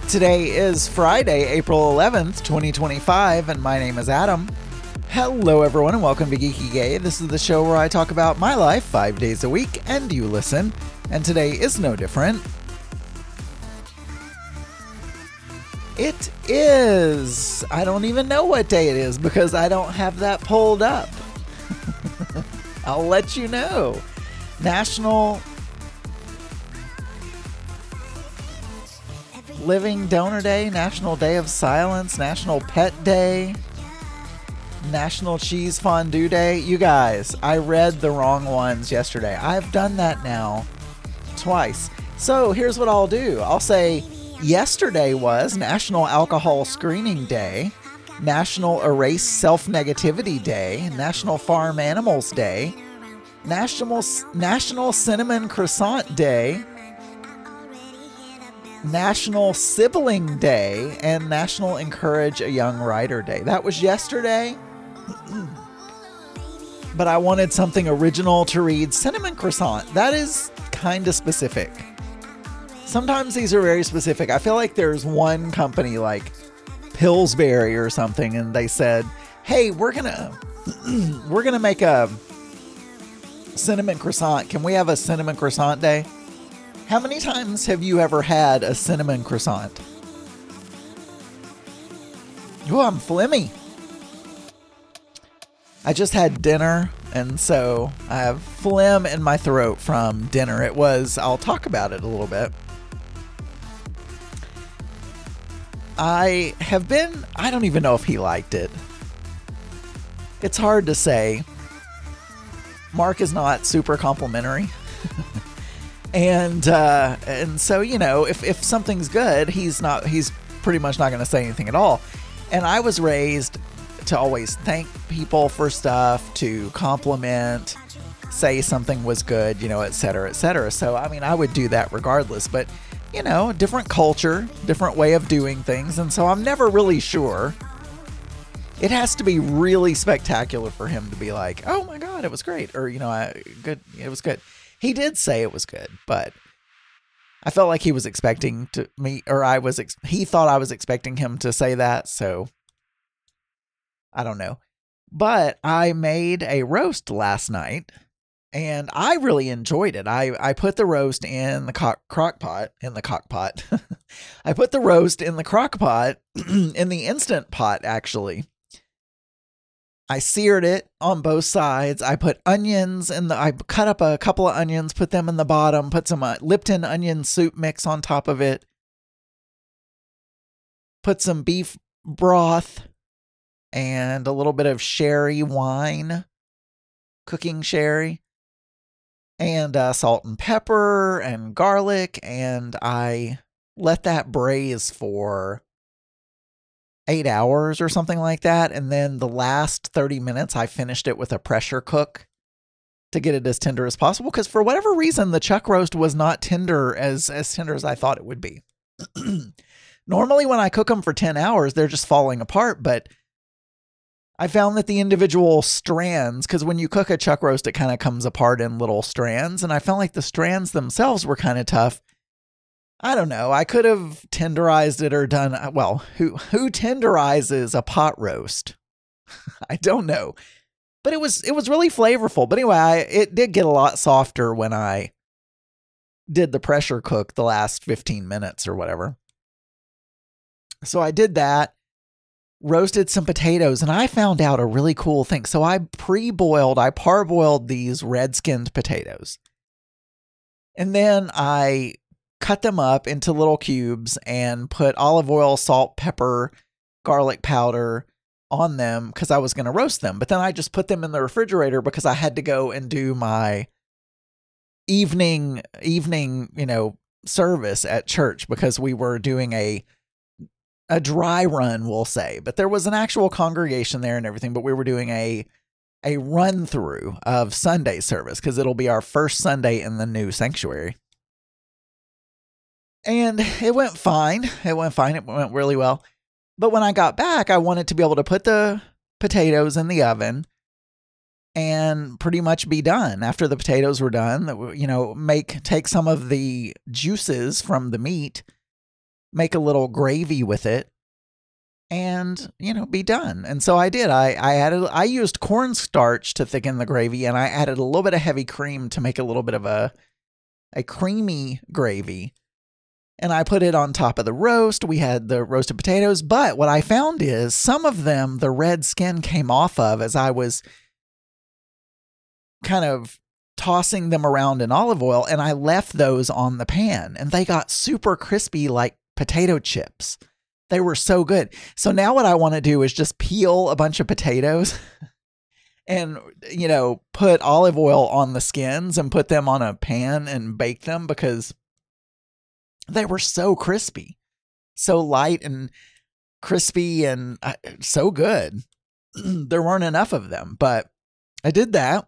Today is Friday, April 11th, 2025, and my name is Adam. Hello, everyone, and welcome to Geeky Gay. This is the show where I talk about my life 5 days a week, and you listen. And today is no different. It is. I don't even know what day it is because I don't have that pulled up. I'll let you know. National Living Donor Day, National Day of Silence, National Pet Day, National Cheese Fondue Day. You guys, I read the wrong ones yesterday. I've done that now twice. So here's what I'll do. I'll say yesterday was National Alcohol Screening Day, National Erase Self-Negativity Day, National Farm Animals Day, National Cinnamon Croissant Day, National Sibling Day, and National Encourage a Young Writer Day. That was yesterday. But I wanted something original to read. Cinnamon Croissant. That is kind of specific. Sometimes these are very specific. I feel like there's one company like Pillsbury or something, and they said, "Hey, we're gonna make a cinnamon croissant. Can we have a cinnamon croissant day?" How many times have you ever had a cinnamon croissant? Oh, I'm phlegmy. I just had dinner, and so I have phlegm in my throat from dinner. I'll talk about it a little bit. I don't even know if he liked it. It's hard to say. Mark is not super complimentary. And so, you know, if something's good, he's pretty much not going to say anything at all. And I was raised to always thank people for stuff, to compliment, say something was good, you know, et cetera, et cetera. So, I mean, I would do that regardless, but, you know, different culture, different way of doing things. And so I'm never really sure. It has to be really spectacular for him to be like, "Oh my God, it was great." Or, you know, it was good. He did say it was good, but I felt like he was expecting he thought I was expecting him to say that. So I don't know, but I made a roast last night and I really enjoyed it. I put the roast in the crock pot. I put the roast in the crock pot in the Instant Pot, actually. I seared it on both sides. I put onions I cut up a couple of onions, put them in the bottom, put some Lipton onion soup mix on top of it. Put some beef broth and a little bit of sherry wine, cooking sherry, and salt and pepper and garlic. And I let that braise for 8 hours or something like that. And then the last 30 minutes, I finished it with a pressure cook to get it as tender as possible. Because for whatever reason, the chuck roast was not tender as tender as I thought it would be. Normally, when I cook them for 10 hours, they're just falling apart. But I found that the individual strands, because when you cook a chuck roast, it kind of comes apart in little strands. And I felt like the strands themselves were kind of tough. I don't know. I could have tenderized it or done, well, who tenderizes a pot roast? I don't know. But it was really flavorful. But anyway, it did get a lot softer when I did the pressure cook the last 15 minutes or whatever. So I did that, roasted some potatoes, and I found out a really cool thing. So I parboiled these red-skinned potatoes. And then I cut them up into little cubes and put olive oil, salt, pepper, garlic powder on them because I was going to roast them. But then I just put them in the refrigerator because I had to go and do my evening, you know, service at church because we were doing a dry run, we'll say. But there was an actual congregation there and everything, but we were doing a run through of Sunday service because it'll be our first Sunday in the new sanctuary. And it went fine. It went really well. But when I got back, I wanted to be able to put the potatoes in the oven and pretty much be done. After the potatoes were done, you know, take some of the juices from the meat, make a little gravy with it, and, be done. And so I did. I used cornstarch to thicken the gravy, and I added a little bit of heavy cream to make a little bit of a creamy gravy. And I put it on top of the roast. We had the roasted potatoes, but what I found is some of them, the red skin came off of as I was kind of tossing them around in olive oil, and I left those on the pan, and they got super crispy like potato chips. They were so good. So now what I want to do is just peel a bunch of potatoes and, put olive oil on the skins and put them on a pan and bake them, because they were so crispy, so light and crispy, and so good. There weren't enough of them, but I did that.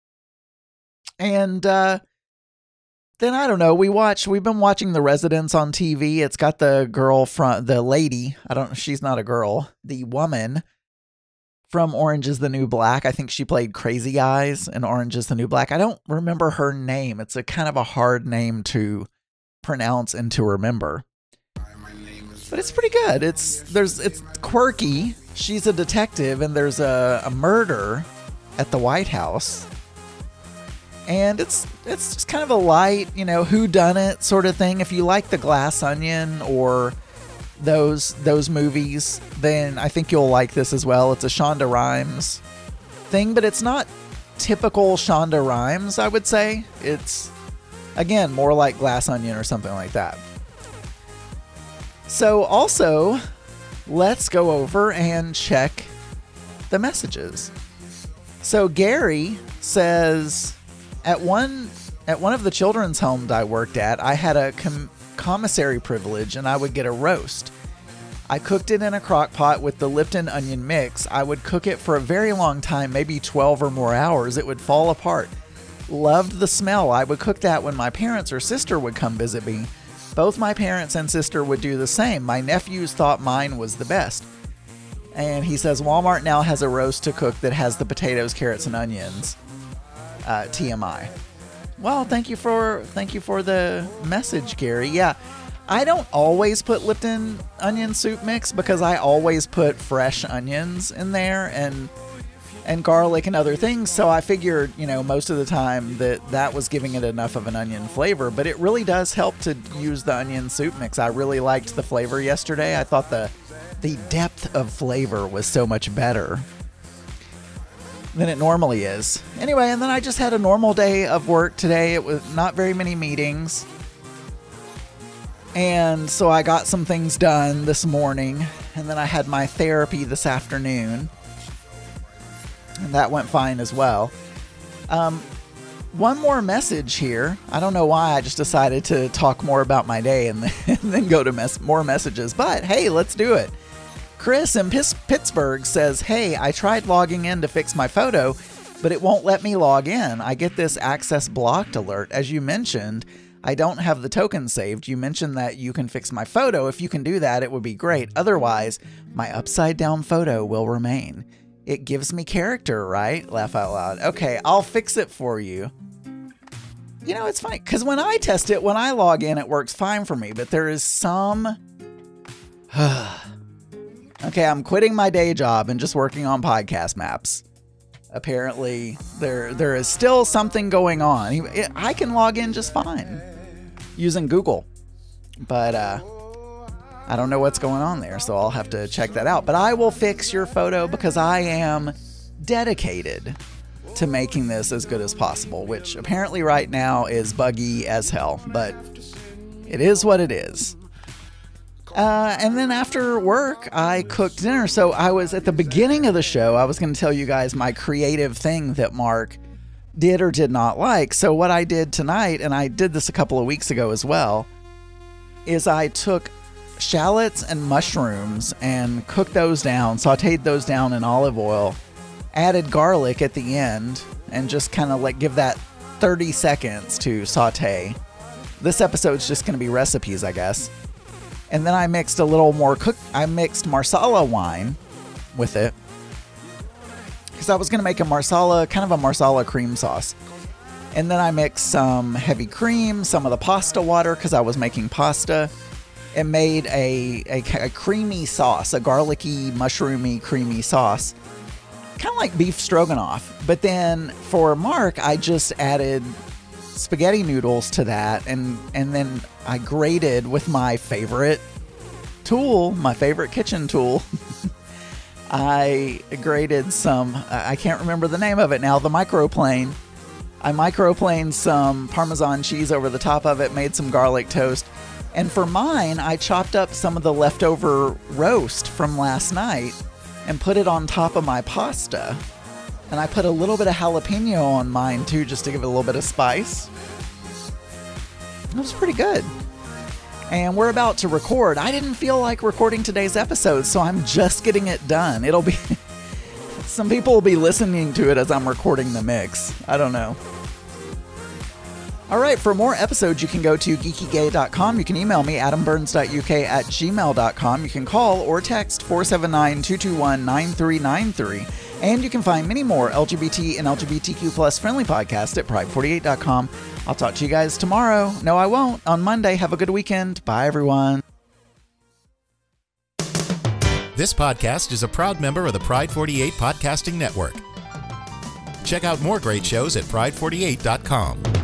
And then I don't know, we've been watching The Residence on TV. It's got the girl from, the lady, she's not a girl, the woman from Orange is the New Black. I think she played Crazy Eyes in Orange is the New Black. I don't remember her name. It's a kind of a hard name to pronounce and to remember, but it's pretty good. It's quirky. She's a detective, and there's a murder at the White House, and it's just kind of a light, whodunit sort of thing. If you like The Glass Onion or those movies, then I think you'll like this as well. It's a Shonda Rhimes thing, but it's not typical Shonda Rhimes, I would say. It's, again, more like Glass Onion or something like that. So also, let's go over and check the messages. So Gary says, at one of the children's homes I worked at, I had a commissary privilege, and I would get a roast. I cooked it in a crock pot with the Lipton onion mix. I would cook it for a very long time, maybe 12 or more hours. It would fall apart. Loved the smell. I would cook that when my parents or sister would come visit me. Both my parents and sister would do the same. My nephews thought mine was the best. And he says Walmart now has a roast to cook that has the potatoes, carrots, and onions. TMI. Well, thank you for the message, Gary. Yeah, I don't always put Lipton onion soup mix, because I always put fresh onions in there and garlic and other things. So I figured, most of the time that was giving it enough of an onion flavor, but it really does help to use the onion soup mix. I really liked the flavor yesterday. I thought the depth of flavor was so much better than it normally is. Anyway, and then I just had a normal day of work today. It was not very many meetings. And so I got some things done this morning, and then I had my therapy this afternoon, and that went fine as well. One more message here. I don't know why I just decided to talk more about my day and then go to more messages, but hey, let's do it. Chris in Pittsburgh says, hey, I tried logging in to fix my photo, but it won't let me log in. I get this access blocked alert. As you mentioned, I don't have the token saved. You mentioned that you can fix my photo. If you can do that, it would be great. Otherwise, my upside down photo will remain. It gives me character, right? Laugh out loud. Okay, I'll fix it for you. It's funny, because when I test it, when I log in, it works fine for me, but there is some... Okay, I'm quitting my day job and just working on podcast maps. Apparently, there is still something going on. I can log in just fine using Google, but I don't know what's going on there, so I'll have to check that out. But I will fix your photo, because I am dedicated to making this as good as possible, which apparently right now is buggy as hell, but it is what it is. And then after work, I cooked dinner. So I was at the beginning of the show, I was going to tell you guys my creative thing that Mark did or did not like. So what I did tonight, and I did this a couple of weeks ago as well, is I took shallots and mushrooms and cooked those down, sauteed those down in olive oil, added garlic at the end, and just kind of give that 30 seconds to saute. This episode's just going to be recipes, I guess. And then I mixed a little more I mixed Marsala wine with it, because I was going to make a Marsala cream sauce. And then I mixed some heavy cream, some of the pasta water, because I was making pasta. it made a creamy sauce, a garlicky, mushroomy, creamy sauce. Kind of like beef stroganoff. But then for Mark, I just added spaghetti noodles to that, and then I grated with my favorite tool, my favorite kitchen tool. I grated some, I can't remember the name of it now, the microplane. I microplaned some Parmesan cheese over the top of it, made some garlic toast. And for mine, I chopped up some of the leftover roast from last night and put it on top of my pasta. And I put a little bit of jalapeno on mine too, just to give it a little bit of spice. It was pretty good. And we're about to record. I didn't feel like recording today's episode, so I'm just getting it done. It'll be... Some people will be listening to it as I'm recording the mix. I don't know. All right, for more episodes, you can go to geekygay.com. You can email me, adamburns.uk@gmail.com. You can call or text 479-221-9393. And you can find many more LGBT and LGBTQ plus friendly podcasts at pride48.com. I'll talk to you guys tomorrow. No, I won't. On Monday. Have a good weekend. Bye, everyone. This podcast is a proud member of the Pride 48 Podcasting Network. Check out more great shows at pride48.com.